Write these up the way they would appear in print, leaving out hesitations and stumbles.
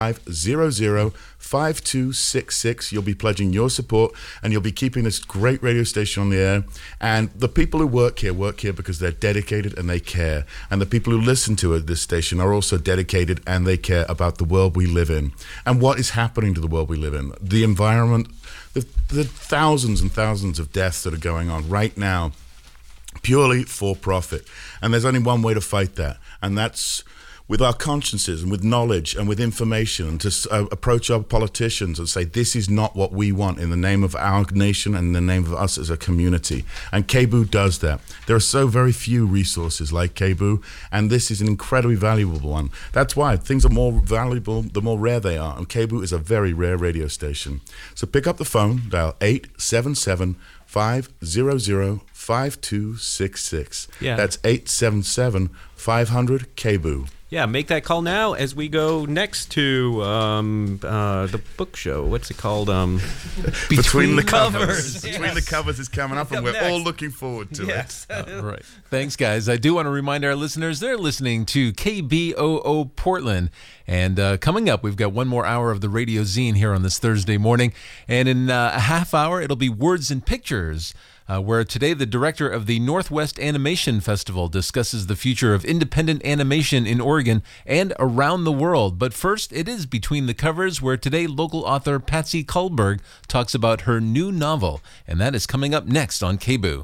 500-5266. You'll be pledging your support, and you'll be keeping this great radio station on the air. And the people who work here because they're dedicated and they care. And the people who listen to this station are also dedicated and they care about the world we live in and what is happening to the world we live in, the environment, the thousands and thousands of deaths that are going on right now, purely for profit. And there's only one way to fight that, and that's with our consciences and with knowledge and with information, and to approach our politicians and say, this is not what we want in the name of our nation and in the name of us as a community. And KBOO does that. There are so very few resources like KBOO, and this is an incredibly valuable one. That's why things are more valuable the more rare they are, and KBOO is a very rare radio station. So pick up the phone, dial 877-500-5266. Yeah. That's 877-500-KBOO. Yeah, make that call now as we go next to the book show. What's it called? Between the Covers. Yes. Between the Covers is coming up, and we're all looking forward to it. Right. Thanks, guys. I do want to remind our listeners they're listening to KBOO Portland. And coming up, we've got one more hour of the Radio Zine here on this Thursday morning. And in a half hour, it'll be Words and Pictures, where today the director of the Northwest Animation Festival discusses the future of independent animation in Oregon and around the world. But first, it is Between the Covers, where today local author Patsy Kullberg talks about her new novel. And that is coming up next on KBOO.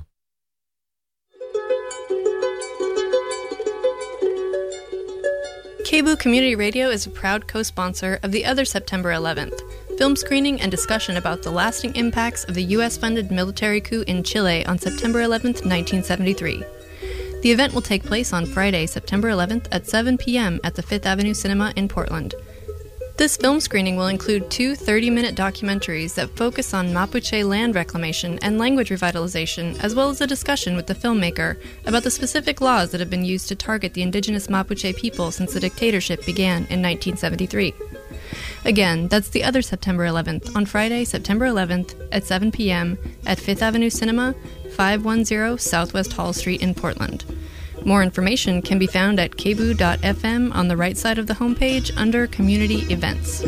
KBOO Community Radio is a proud co-sponsor of The Other September 11th, film screening and discussion about the lasting impacts of the U.S.-funded military coup in Chile on September 11th, 1973. The event will take place on Friday, September 11th at 7 p.m. at the Fifth Avenue Cinema in Portland. This film screening will include two 30-minute documentaries that focus on Mapuche land reclamation and language revitalization, as well as a discussion with the filmmaker about the specific laws that have been used to target the indigenous Mapuche people since the dictatorship began in 1973. Again, that's The Other September 11th on Friday, September 11th at 7 p.m. at Fifth Avenue Cinema, 510 Southwest Hall Street in Portland. More information can be found at kboo.fm on the right side of the homepage under Community Events.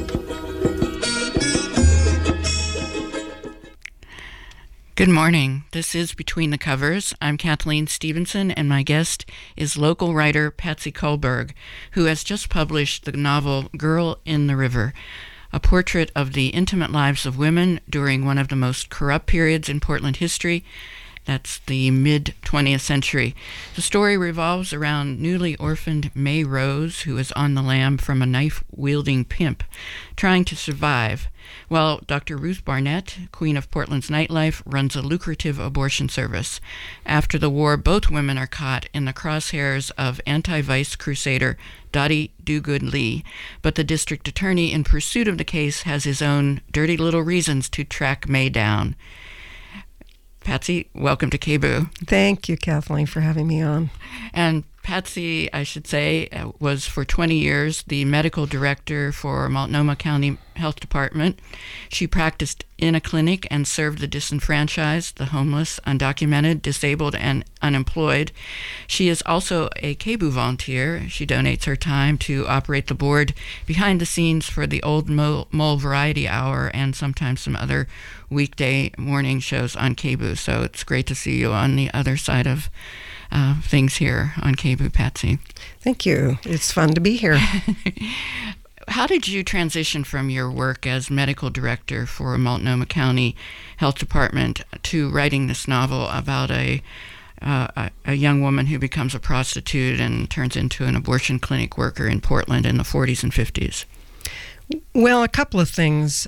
Good morning. This is Between the Covers. I'm Kathleen Stevenson, and my guest is local writer Patsy Kullberg, who has just published the novel Girl in the River, a portrait of the intimate lives of women during one of the most corrupt periods in Portland history. That's the mid-20th century. The story revolves around newly orphaned May Rose, who is on the lam from a knife-wielding pimp, trying to survive, while Dr. Ruth Barnett, Queen of Portland's nightlife, runs a lucrative abortion service. After the war, both women are caught in the crosshairs of anti-vice crusader Dottie Dogood Lee, but the district attorney in pursuit of the case has his own dirty little reasons to track May down. Patsy, welcome to KBOO. Thank you, Kathleen, for having me on. And Patsy, I should say, was for 20 years the medical director for Multnomah County Health Department. She practiced in a clinic and served the disenfranchised, the homeless, undocumented, disabled, and unemployed. She is also a KBOO volunteer. She donates her time to operate the board behind the scenes for the Old Mole Variety Hour and sometimes some other weekday morning shows on KBOO. So it's great to see you on the other side of things here on KBOO, Patsy. Thank you. It's fun to be here. How did you transition from your work as medical director for Multnomah County Health Department to writing this novel about a young woman who becomes a prostitute and turns into an abortion clinic worker in Portland in the 40s and 50s? Well, a couple of things.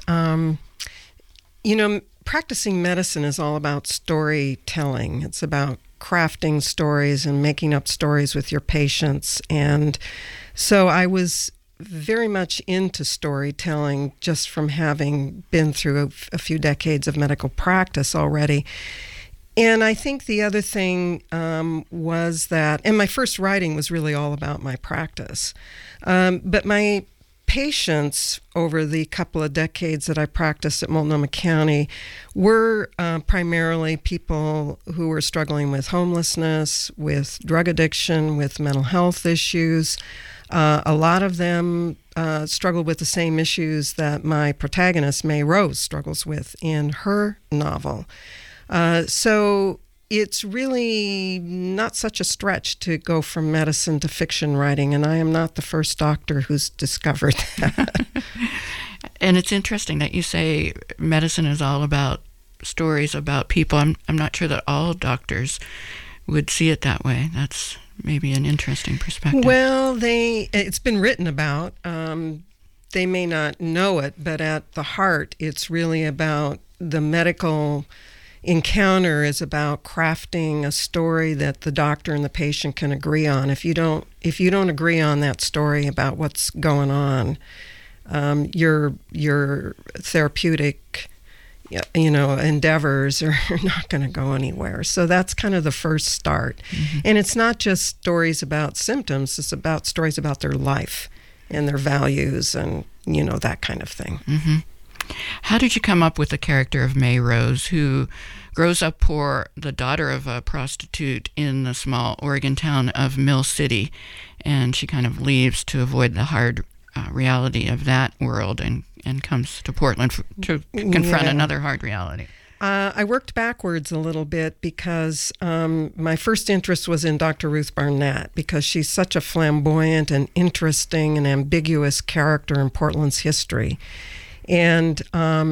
Practicing medicine is all about storytelling. It's about crafting stories and making up stories with your patients. And so I was very much into storytelling just from having been through a few decades of medical practice already. And I think the other thing was that, and my first writing was really all about my practice, but my patients over the couple of decades that I practiced at Multnomah County were primarily people who were struggling with homelessness, with drug addiction, with mental health issues. A lot of them struggled with the same issues that my protagonist, May Rose, struggles with in her novel. So it's really not such a stretch to go from medicine to fiction writing, and I am not the first doctor who's discovered that. And it's interesting that you say medicine is all about stories about people. I'm not sure that all doctors would see it that way. That's maybe an interesting perspective. Well, it's been written about. They may not know it, but at the heart, it's really about the medical encounter is about crafting a story that the doctor and the patient can agree on. If you don't agree on that story about what's going on, your therapeutic, endeavors are not going to go anywhere. So that's kind of the first start. Mm-hmm. And it's not just stories about symptoms; it's about stories about their life and their values and that kind of thing. Mm-hmm. How did you come up with the character of May Rose, who grows up poor, the daughter of a prostitute in the small Oregon town of Mill City, and she kind of leaves to avoid the hard reality of that world and comes to Portland to confront another hard reality? I worked backwards a little bit because my first interest was in Dr. Ruth Barnett, because she's such a flamboyant and interesting and ambiguous character in Portland's history. And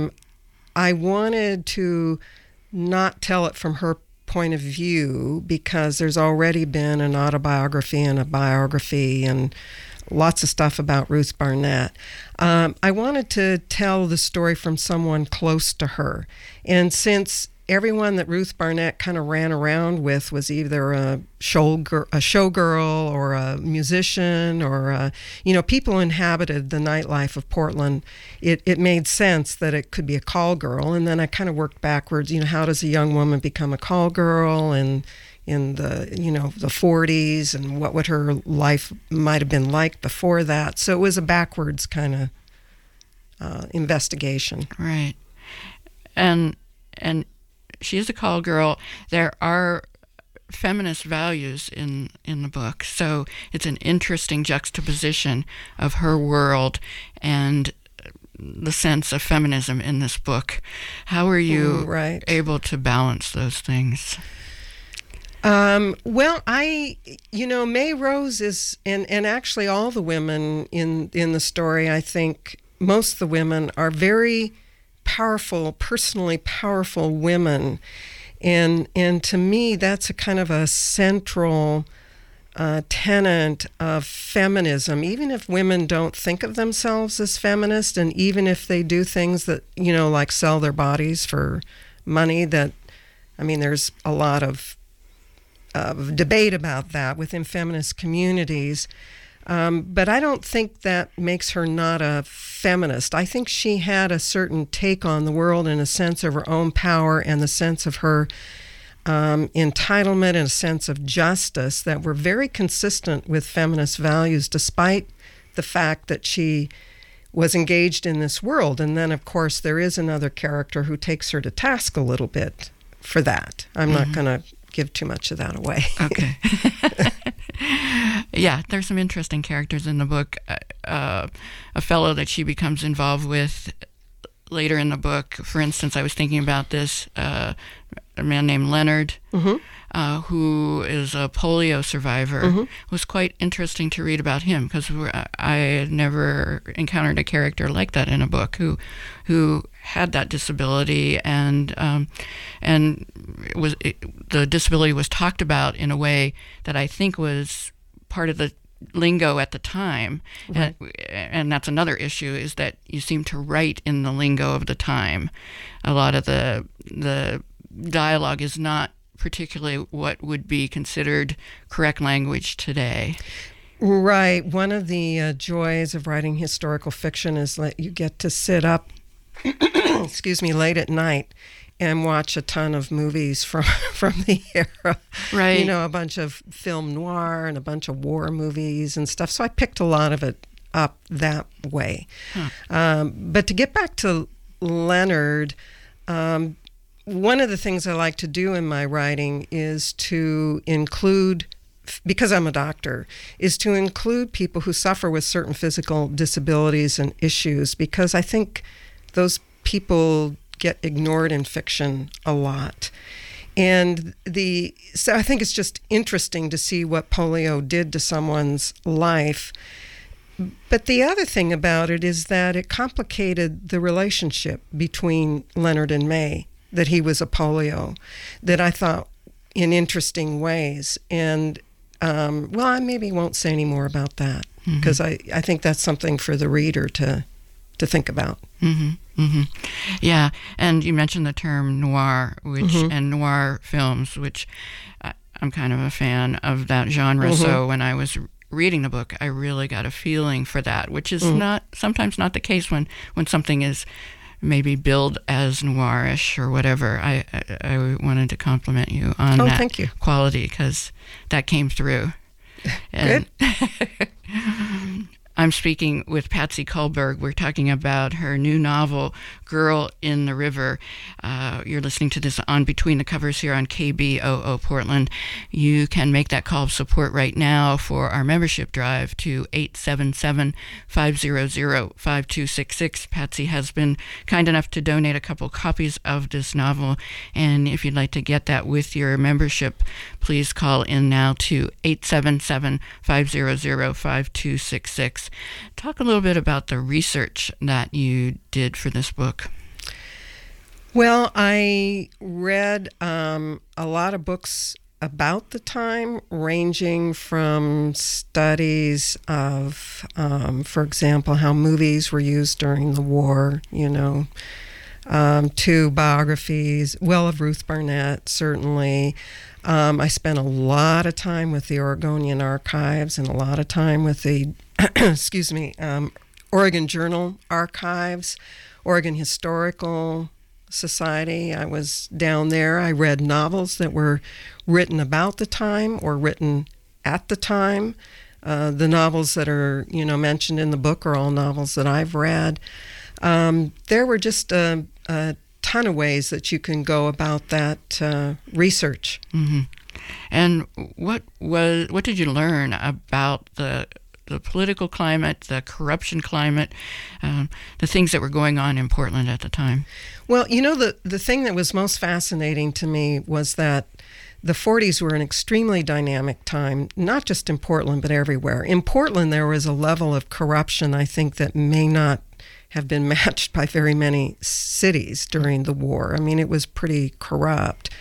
I wanted to not tell it from her point of view, because there's already been an autobiography and a biography and lots of stuff about Ruth Barnett. I wanted to tell the story from someone close to her. And since everyone that Ruth Barnett kind of ran around with was either a showgirl or a musician or, people who inhabited the nightlife of Portland, it made sense that it could be a call girl. And then I kind of worked backwards, how does a young woman become a call girl and in the, the 40s, and what would her life might have been like before that. So it was a backwards kind of investigation. Right. And she is a call girl. There are feminist values in the book, so it's an interesting juxtaposition of her world and the sense of feminism in this book. How are you able to balance those things? Well, May Rose is, and actually all the women in the story, I think most of the women are very powerful, personally powerful women. And to me, that's a kind of a central tenet of feminism, even if women don't think of themselves as feminist, and even if they do things that, like sell their bodies for money, there's a lot of debate about that within feminist communities. But I don't think that makes her not a feminist. I think she had a certain take on the world and a sense of her own power and the sense of her entitlement and a sense of justice that were very consistent with feminist values, despite the fact that she was engaged in this world. And then, of course, there is another character who takes her to task a little bit for that. I'm not going to give too much of that away. Okay. Yeah, there's some interesting characters in the book. A fellow that she becomes involved with later in the book, for instance, I was thinking about this, a man named Leonard, who is a polio survivor. It was quite interesting to read about him, because I had never encountered a character like that in a book who had that disability, and the disability was talked about in a way that I think was part of the lingo at the time. Right. And that's another issue, is that you seem to write in the lingo of the time. A lot of the dialogue is not particularly what would be considered correct language today. Right. One of the joys of writing historical fiction is that you get to sit up late at night and watch a ton of movies from the era. Right. A bunch of film noir and a bunch of war movies and stuff. So I picked a lot of it up that way. But to get back to Leonard, one of the things I like to do in my writing is to include, because I'm a doctor, is to include people who suffer with certain physical disabilities and issues, because I think those people get ignored in fiction a lot. And so I think it's just interesting to see what polio did to someone's life. But the other thing about it is that it complicated the relationship between Leonard and May, that he was a polio, that I thought in interesting ways. And, well, I maybe won't say any more about that, because I think that's something for the reader to think about. Yeah, and you mentioned the term noir, which and noir films, which I'm kind of a fan of that genre. So when I was reading the book, I really got a feeling for that, which is sometimes not the case when something is maybe billed as noirish or whatever. I wanted to compliment you on that thank you. Quality, because that came through. Good. I'm speaking with Patsy Kullberg. We're talking about her new novel, Girl in the River. You're listening to this on Between the Covers here on KBOO Portland. You can make that call of support right now for our membership drive to 877-500-5266. Patsy has been kind enough to donate a couple copies of this novel, and if you'd like to get that with your membership, please call in now to 877-500-5266. Talk a little bit about the research that you did for this book. Well, I read a lot of books about the time, ranging from studies of, for example, how movies were used during the war, to biographies, of Ruth Barnett, certainly. I spent a lot of time with the Oregonian Archives and a lot of time with the Oregon Journal Archives, Oregon Historical Society. I was down there. I read novels that were written about the time or written at the time. The novels that are, mentioned in the book are all novels that I've read. There were just a ton of ways that you can go about that research. And what did you learn about the political climate, the corruption climate, the things that were going on in Portland at the time? Well, the thing that was most fascinating to me was that the 40s were an extremely dynamic time, not just in Portland, but everywhere. In Portland, there was a level of corruption, I think, that may not have been matched by very many cities during the war. I mean, it was pretty corrupt.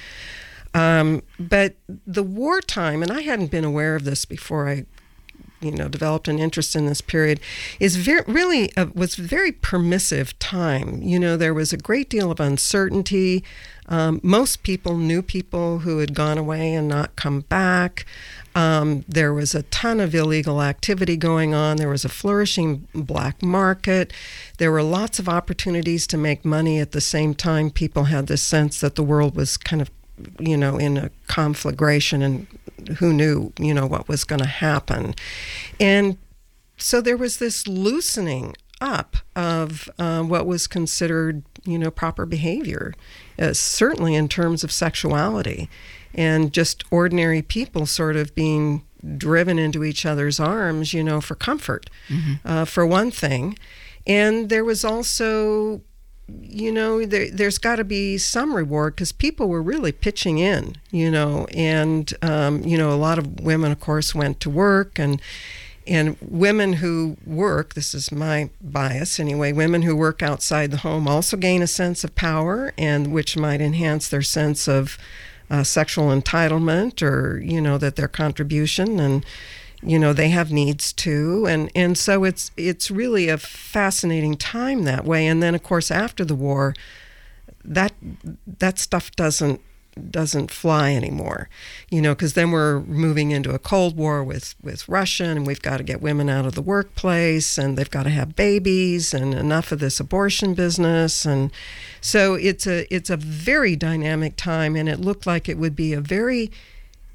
But the wartime, and I hadn't been aware of this before I developed an interest in this period, was very permissive time. There was a great deal of uncertainty. Most people knew people who had gone away and not come back. There was a ton of illegal activity going on. There was a flourishing black market. There were lots of opportunities to make money. At the same time, people had this sense that the world was kind of, in a conflagration, and who knew, what was going to happen. And so there was this loosening up of what was considered, proper behavior, certainly in terms of sexuality, and just ordinary people sort of being driven into each other's arms, for comfort, for one thing. And there was also, there's got to be some reward, because people were really pitching in, and, a lot of women, of course, went to work, and women who work, this is my bias anyway, women who work outside the home also gain a sense of power, and which might enhance their sense of sexual entitlement, or, that their contribution, and, they have needs too. And so it's really a fascinating time that way. And then, of course, after the war, that stuff doesn't fly anymore, because then we're moving into a Cold War with Russia, and we've got to get women out of the workplace, and they've got to have babies, and enough of this abortion business. And so it's a very dynamic time, and it looked like it would be a very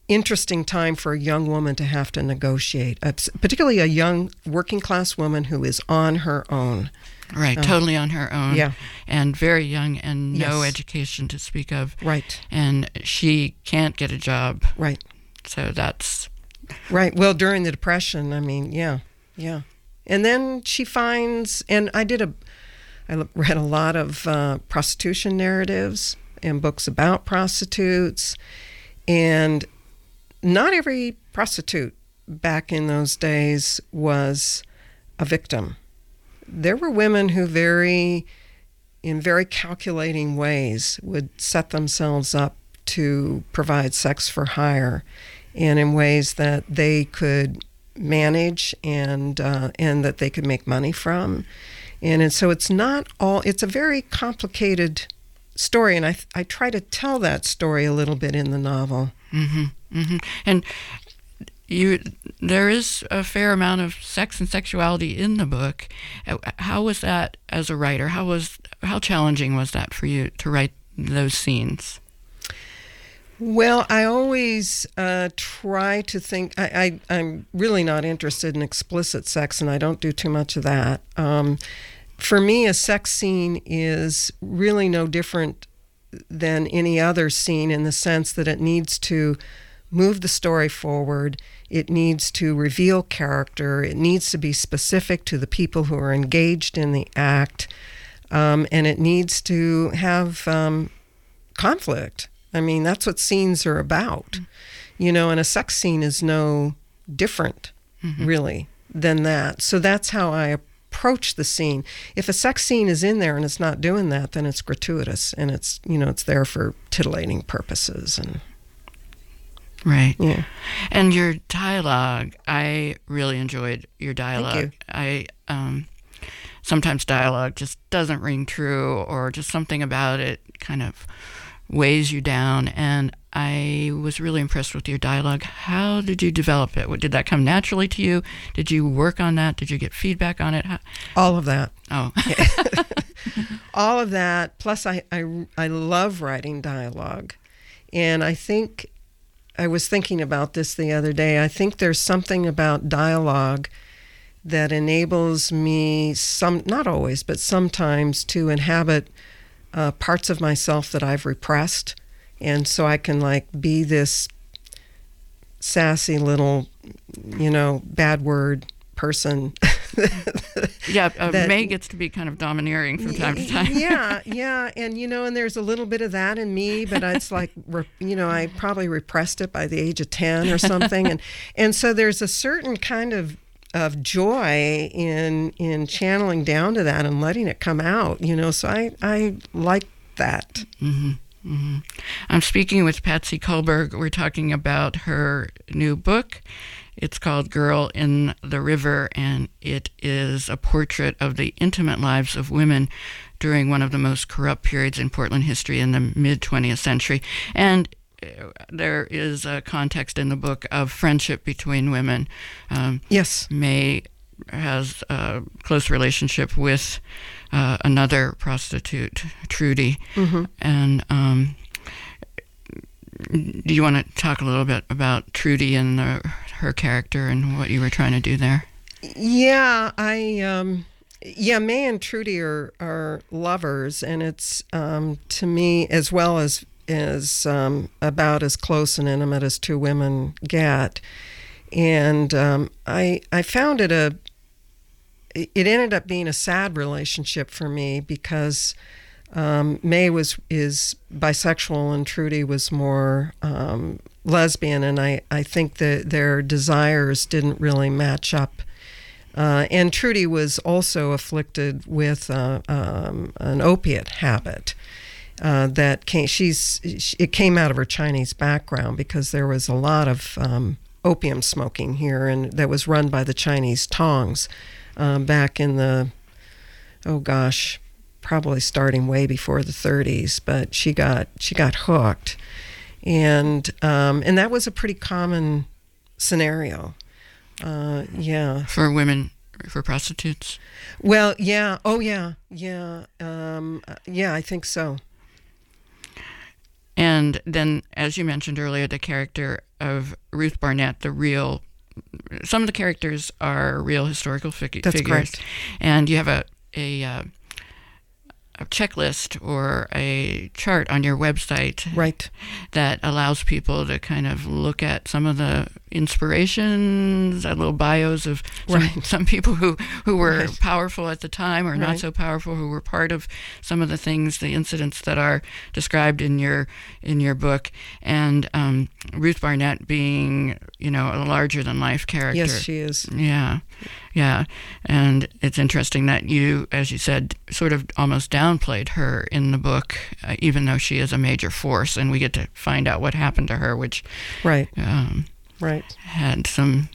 interesting time for a young woman to have to negotiate, particularly a young working class woman who is on her own. Right, totally on her own. Yeah. And very young and no Yes. education to speak of. Right. And she can't get a job. Right. So that's... Right. Well, during the Depression, I mean, yeah. And then she finds, and I read a lot of prostitution narratives and books about prostitutes, and not every prostitute back in those days was a victim. There were women who in very calculating ways would set themselves up to provide sex for hire, and in ways that they could manage and that they could make money from. And so it's a very complicated story, and I try to tell that story a little bit in the novel. Mm-hmm, mm-hmm. And there is a fair amount of sex and sexuality in the book. How was that as a writer? How challenging was that for you to write those scenes? Well, I always try to think. I'm really not interested in explicit sex, and I don't do too much of that. For me, a sex scene is really no different than any other scene in the sense that it needs to move the story forward. It needs to reveal character. It needs to be specific to the people who are engaged in the act. And it needs to have conflict. I mean, that's what scenes are about. And a sex scene is no different, really, than that. So that's how I approach the scene. If a sex scene is in there and it's not doing that, then it's gratuitous, and it's there for titillating purposes. And right. Yeah. And your dialogue, I really enjoyed your dialogue. Thank you. Sometimes dialogue just doesn't ring true, or just something about it kind of weighs you down, and I was really impressed with your dialogue. How did you develop it? Did that come naturally to you? Did you work on that? Did you get feedback on it? All of that. Oh. All of that. Plus, I love writing dialogue. And I think, I was thinking about this the other day, I think there's something about dialogue that enables me, not always, but sometimes, to inhabit parts of myself that I've repressed. And so I can be this sassy little, bad word person. Yeah, May gets to be kind of domineering from time to time. Yeah. And, and there's a little bit of that in me, but it's I probably repressed it by the age of 10 or something. And so there's a certain kind of joy in channeling down to that and letting it come out, so I like that. Mm-hmm. Mm-hmm. I'm speaking with Patsy Kullberg. We're talking about her new book. It's called Girl in the River, and it is a portrait of the intimate lives of women during one of the most corrupt periods in Portland history in the mid-20th century. And there is a context in the book of friendship between women. Yes. May has a close relationship with another prostitute, Trudy. Mm-hmm. And do you want to talk a little bit about Trudy and her character and what you were trying to do there? Yeah, May and Trudy are lovers, and it's to me, as well as about as close and intimate as two women get. And I found it ended up being a sad relationship for me, because May is bisexual and Trudy was more lesbian, and I think that their desires didn't really match up. And Trudy was also afflicted with an opiate habit. It came out of her Chinese background, because there was a lot of opium smoking here, and that was run by the Chinese Tongs back in the, probably starting way before the 30s. But she got hooked, and that was a pretty common scenario. For women, for prostitutes. Well, yeah. Oh, yeah. I think so. And then, as you mentioned earlier, the character of Ruth Barnett, some of the characters are real historical figures. That's correct. And you have a checklist or a chart on your website, Right. that allows people to kind of look at some of the inspirations, little bios of some people who were Right. powerful at the time or not Right. so powerful, who were part of some of the things, the incidents that are described in your book. And Ruth Barnett being, a larger than life character. Yes, she is. Yeah. And it's interesting that you, as you said, sort of almost downplayed her in the book, even though she is a major force, and we get to find out what happened to her, which Right. Right. had some,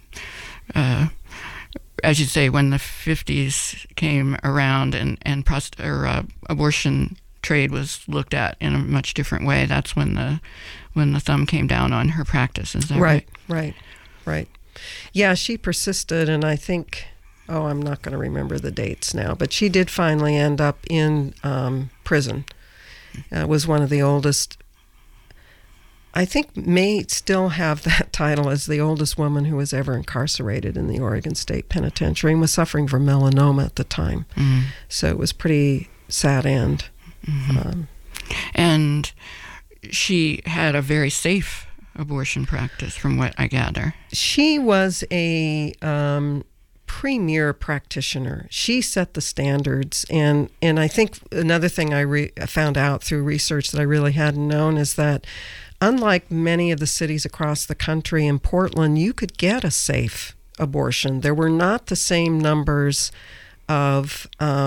as you say, when the 50s came around and abortion trade was looked at in a much different way, that's when the thumb came down on her practice. Is that right? Right. Yeah, she persisted, and I think, I'm not going to remember the dates now, but she did finally end up in prison. Was one of the oldest, I think may still have that title as the oldest woman who was ever incarcerated in the Oregon State Penitentiary, and was suffering from melanoma at the time. Mm-hmm. So it was pretty sad end. Mm-hmm. And she had a very safe abortion practice, from what I gather. She was a premier practitioner. She set the standards, and I think another thing I found out through research that I really hadn't known is that unlike many of the cities across the country, in Portland, you could get a safe abortion. There were not the same numbers of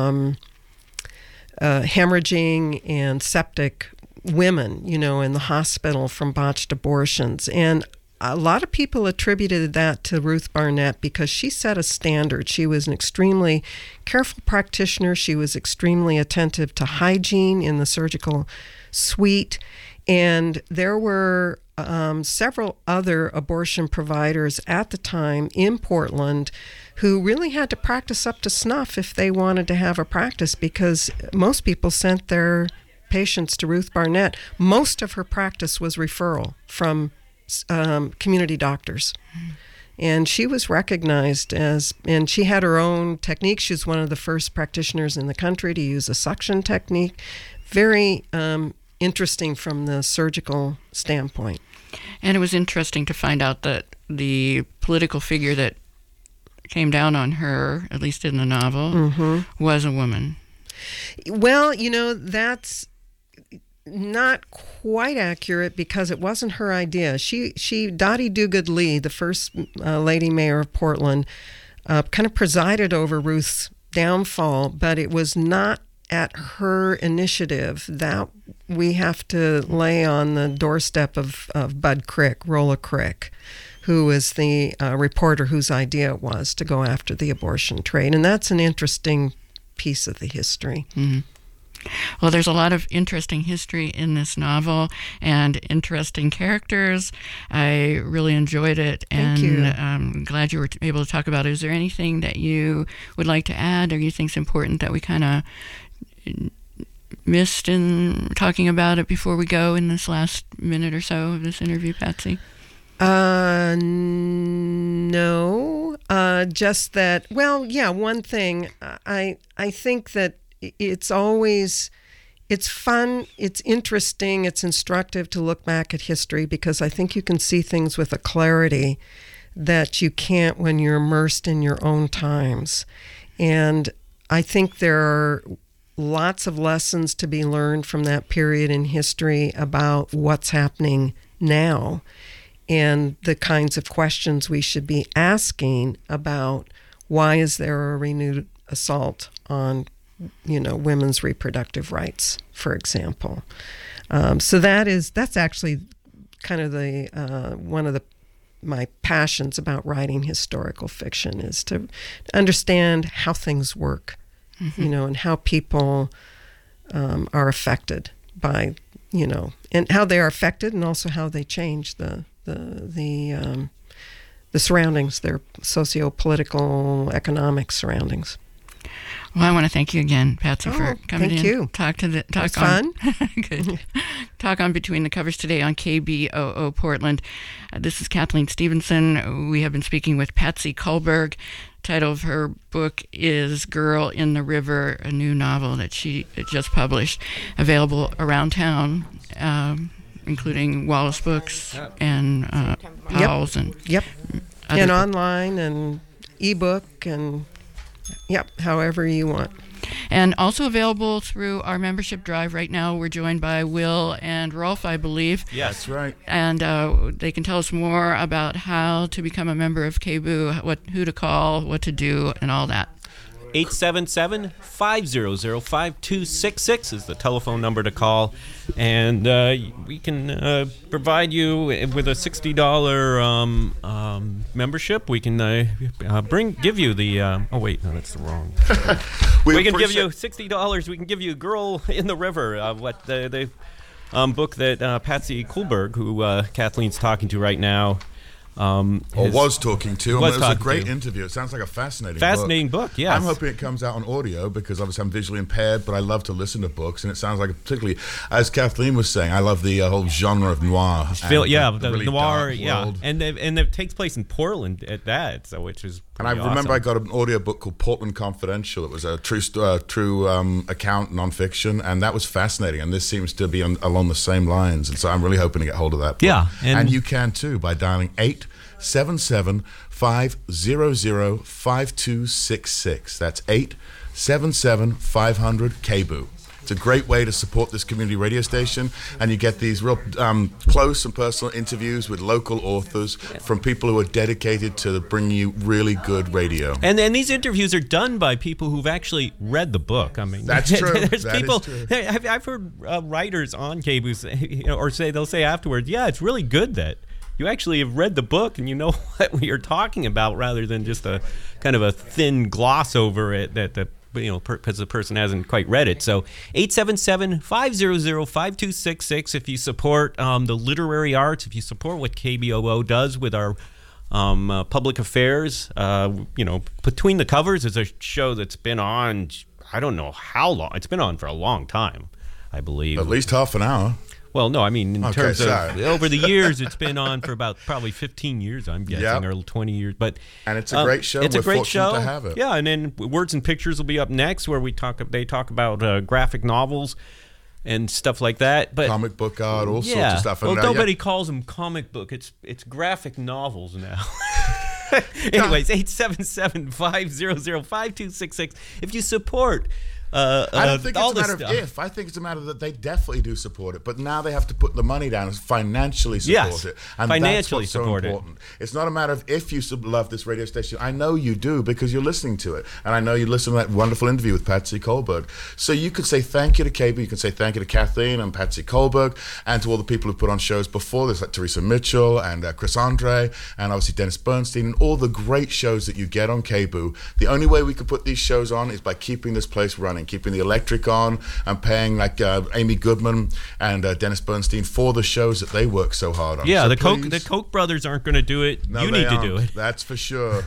hemorrhaging and septic women, in the hospital from botched abortions. And a lot of people attributed that to Ruth Barnett because she set a standard. She was an extremely careful practitioner. She was extremely attentive to hygiene in the surgical suite. And there were several other abortion providers at the time in Portland who really had to practice up to snuff if they wanted to have a practice, because most people sent their patients to Ruth Barnett. Most of her practice was referral from community doctors. And she was recognized and she had her own technique. She was one of the first practitioners in the country to use a suction technique. Very interesting from the surgical standpoint. And it was interesting to find out that the political figure that came down on her, at least in the novel, was a woman. Well, that's not quite accurate because it wasn't her idea. She Dottie Dogood Lee, the first lady mayor of Portland, kind of presided over Ruth's downfall, but it was not at her initiative. That we have to lay on the doorstep of Bud Crick, Rolla Crick, who was the reporter whose idea it was to go after the abortion trade. And that's an interesting piece of the history. Mm-hmm. Well, there's a lot of interesting history in this novel and interesting characters. I really enjoyed it. Thank you. I'm glad you were able to talk about it. Is there anything that you would like to add or you think is important that we kind of missed in talking about it before we go in this last minute or so of this interview, Patsy? No. Just that, one thing. I think that it's fun, it's interesting, it's instructive to look back at history, because I think you can see things with a clarity that you can't when you're immersed in your own times. And I think there are lots of lessons to be learned from that period in history about what's happening now and the kinds of questions we should be asking about why is there a renewed assault on women's reproductive rights, for example. So that's actually kind of the one of my passions about writing historical fiction, is to understand how things work, and how people are affected by, and how they are affected, and also how they change the surroundings, their socio-political, economic surroundings. Well, I want to thank you again, Patsy, for coming thank in. you. Talk That's on fun. Good. Talk on Between the Covers today on KBOO Portland. This is Kathleen Stevenson. We have been speaking with Patsy Kullberg. Title of her book is Girl in the River, a new novel that she just published, available around town, including Wallace Books and Powell's and and online and ebook and however you want. And also available through our membership drive right now. We're joined by Will and Rolf, I believe. Yes, that's right. And they can tell us more about how to become a member of KBOO, who to call, what to do, and all that. 877-500-5266 is the telephone number to call, and we can provide you with a $60 membership. We can give you the oh wait, no, that's the wrong. we can give you $60. We can give you Girl in the River, what the book that Patsy Kullberg, who Kathleen's talking to right now, was talking to. It was a great to. interview. It sounds like a fascinating book. Yes. I'm hoping it comes out on audio because obviously I'm visually impaired, but I love to listen to books, and it sounds like, particularly as Kathleen was saying, I love the whole genre of noir. The really noir, world. and it takes place in Portland at that, so which is. And I remember I got an audio book called Portland Confidential. It was a true account, nonfiction, and that was fascinating. And this seems to be along the same lines. And so I'm really hoping to get hold of that book. Yeah, and you can too by dialing 877-500-5266. That's 877-500-KBOO. It's a great way to support this community radio station, and you get these real close and personal interviews with local authors from people who are dedicated to bringing you really good radio. And these interviews are done by people who've actually read the book. I mean, that's true. There's that people. Is true. I've heard writers on KBOO say, they'll say afterwards, "Yeah, it's really good that you actually have read the book and you know what we are talking about, rather than just a kind of a thin gloss over it that because the person hasn't quite read it." So 877-500-5266 if you support the literary arts, if you support what KBOO does with our public affairs. Between the Covers is a show that's been on, I don't know how long. It's been on for a long time, I believe. At least half an hour. Well, no, I mean, in terms of over the years, it's been on for about probably 15 years, I'm guessing, or 20 years. And it's a great show. It's a great show to have it. Yeah, and then Words and Pictures will be up next, where they talk about graphic novels and stuff like that. But comic book art, all sorts of stuff. Well, nobody calls them comic book. It's graphic novels now. Anyways, 877-500-5266. If you support. I don't think it's a matter of if. I think it's a matter that they definitely do support it, but now they have to put the money down and financially support it. And financially that's what's support so important. It's not a matter of if you love this radio station. I know you do because you're listening to it, and I know you listen to that wonderful interview with Patsy Kullberg. So you could say thank you to KBOO, you can say thank you to Kathleen and Patsy Kullberg, and to all the people who put on shows before this, like Teresa Mitchell and Chris Andre, and obviously Dennis Bernstein, and all the great shows that you get on KBOO. The only way we could put these shows on is by keeping this place running, keeping the electric on, and paying like Amy Goodman and Dennis Bernstein for the shows that they work so hard on. Yeah, so the Koch brothers aren't going to do it. No, you need to do it. That's for sure.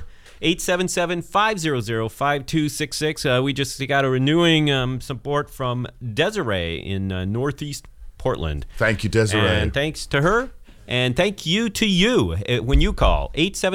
877-500-5266. We just got a renewing support from Desiree in Northeast Portland. Thank you, Desiree. And thanks to her. And thank you to you when you call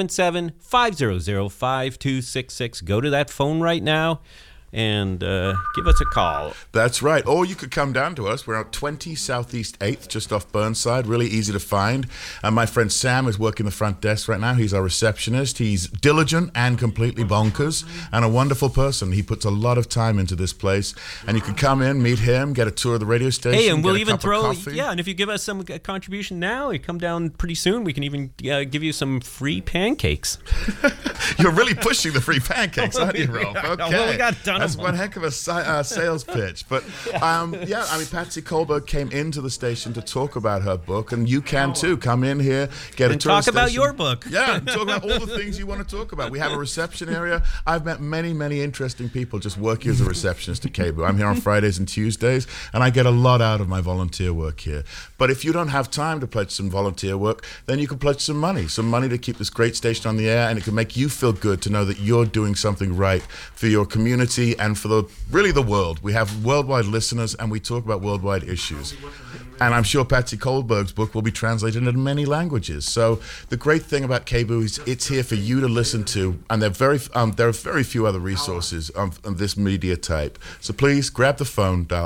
877-500-5266. Go to that phone right now and give us a call. That's right. Or you could come down to us. We're out 20 Southeast 8th, just off Burnside. Really easy to find. And my friend Sam is working the front desk right now. He's our receptionist. He's diligent and completely bonkers and a wonderful person. He puts a lot of time into this place. And you can come in, meet him, get a tour of the radio station. Hey, and we'll even throw, and if you give us some contribution now, you come down pretty soon, we can even give you some free pancakes. You're really pushing the free pancakes, aren't you, Rolf? Okay. Well, we got done. That's one heck of a sales pitch. But Patsy Kullberg came into the station to talk about her book, and you can too. Come in here, get a tour. Talk about your book. Yeah, talk about all the things you want to talk about. We have a reception area. I've met many, many interesting people just working as a receptionist at KBOO. I'm here on Fridays and Tuesdays, and I get a lot out of my volunteer work here. But if you don't have time to pledge some volunteer work, then you can pledge some money to keep this great station on the air, and it can make you feel good to know that you're doing something right for your community me and for the world. We have worldwide listeners, and we talk about worldwide issues. And I'm sure Patsy Kohlberg's book will be translated into many languages. So the great thing about KBOO is it's here for you to listen to, and there are very few other resources of this media type. So please grab the phone, dial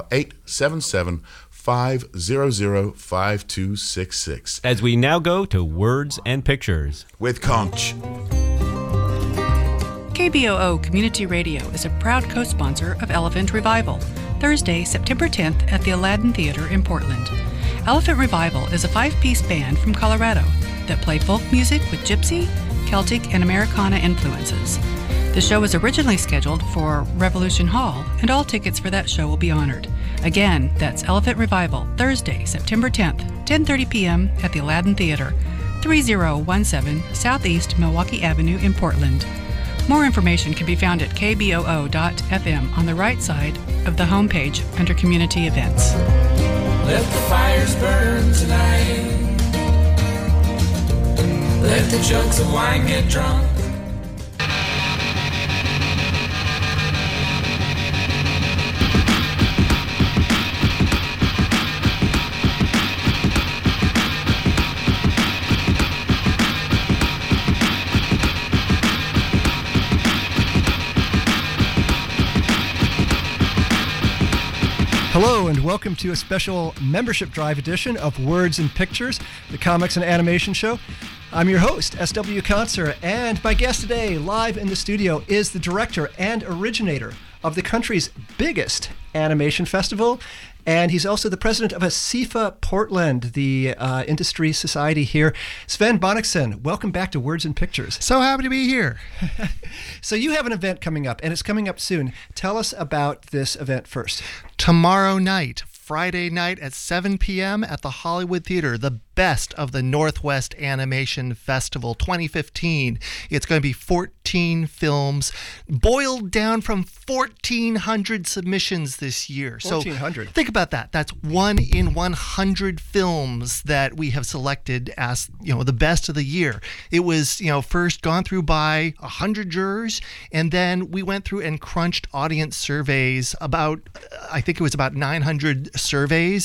877-500-5266. As we now go to Words and Pictures With Conch. KBOO Community Radio is a proud co-sponsor of Elephant Revival, Thursday, September 10th at the Aladdin Theater in Portland. Elephant Revival is a 5-piece band from Colorado that play folk music with gypsy, Celtic, and Americana influences. The show was originally scheduled for Revolution Hall, and all tickets for that show will be honored. Again, that's Elephant Revival, Thursday, September 10th, 10:30 p.m. at the Aladdin Theater, 3017 Southeast Milwaukee Avenue in Portland. More information can be found at kboo.fm on the right side of the homepage under Community Events. Let the fires burn tonight. Let the jugs of wine get drunk. Hello and welcome to a special membership drive edition of Words and Pictures, the comics and animation show. I'm your host, S.W. Concert, and my guest today, live in the studio, is the director and originator of the country's biggest animation festival, and he's also the president of ASIFA Portland, the industry society here. Sven Bonnickson, welcome back to Words and Pictures. So happy to be here. So you have an event coming up, and it's coming up soon. Tell us about this event first. Tomorrow night, Friday night at 7 p.m. at the Hollywood Theater, the best of the Northwest Animation Festival 2015. It's going to be 14 films, boiled down from 1,400 submissions this year. 1,400. So think about that. That's 1 in 100 films that we have selected as, the best of the year. It was, first gone through by 100 jurors, and then we went through and crunched audience surveys, I think it was about 900 surveys,